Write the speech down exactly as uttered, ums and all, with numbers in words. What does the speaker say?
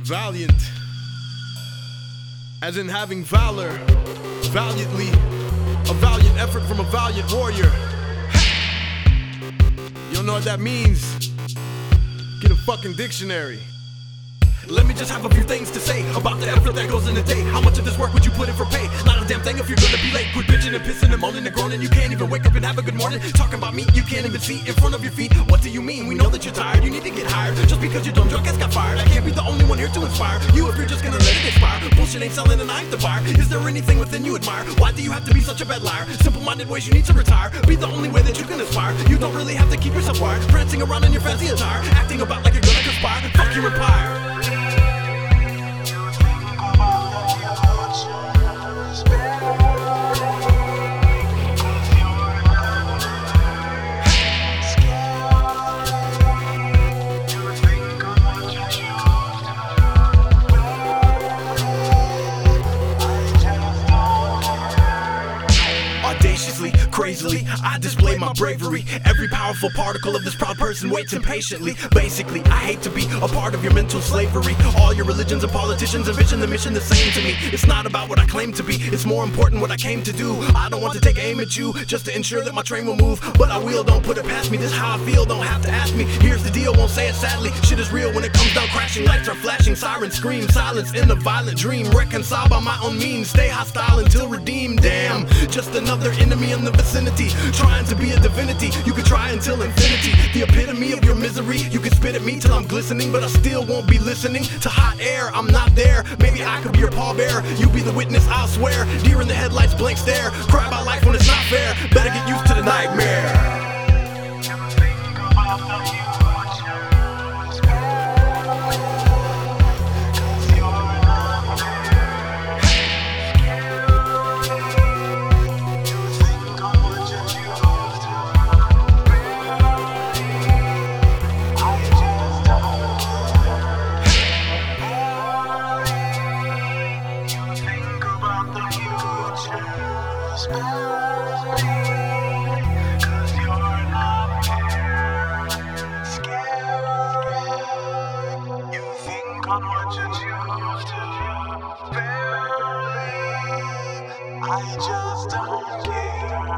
Valiant, as in having valor, valiantly, a valiant effort from a valiant warrior. You don't know what that means? Get a fucking dictionary. Let me just have a few things to say about the effort that goes in a day. How much of this work would you put in for pay? Not a damn thing if you're gonna be late. Quit bitching and pissing and moaning and groaning. You can't even wake up and have a good morning. Talking about me, you can't even see in front of your feet. What do you mean? We know that you're tired, you need to get hired. Just because your dumb drunk ass got fired, I can't be the only one here to inspire you if you're just gonna let it expire. Bullshit ain't selling and I ain't the buyer. Is there anything within you admire? Why do you have to be such a bad liar? Simple-minded ways you need to retire. Be the only way that you can aspire. You don't really have to keep yourself wired, prancing around in your fancy attire, acting about like you're gonna conspire. Fuck your empire. Audaciously, crazily, I display my bravery. Every powerful particle of this proud person waits impatiently. Basically, I hate to be a part of your mental slavery. All your religions and politicians envision the mission the same to me. It's not about what I claim to be, it's more important what I came to do. I don't want to take aim at you, just to ensure that my train will move. But I will, don't put it past me, this how I feel, don't have to ask me. Here's the deal, won't say it sadly. Shit is real when it comes down crashing. Lights are flashing, sirens scream, silence in a violent dream. Reconciled by my own means, stay hostile until redeemed. Damn, just another enemy in the vicinity, trying to be a divinity. You could try until infinity, the epitome of your misery. You can spit at me till I'm glistening, but I still won't be listening to hot air. I'm not there, maybe I could be your pallbearer. You be the witness, I'll swear. Deer in the headlights, blank stare. Cry about life when it's not fair. Better get used to the nightmare. Cause you're not here, scared. You think on what you choose to. Barely, I just don't care.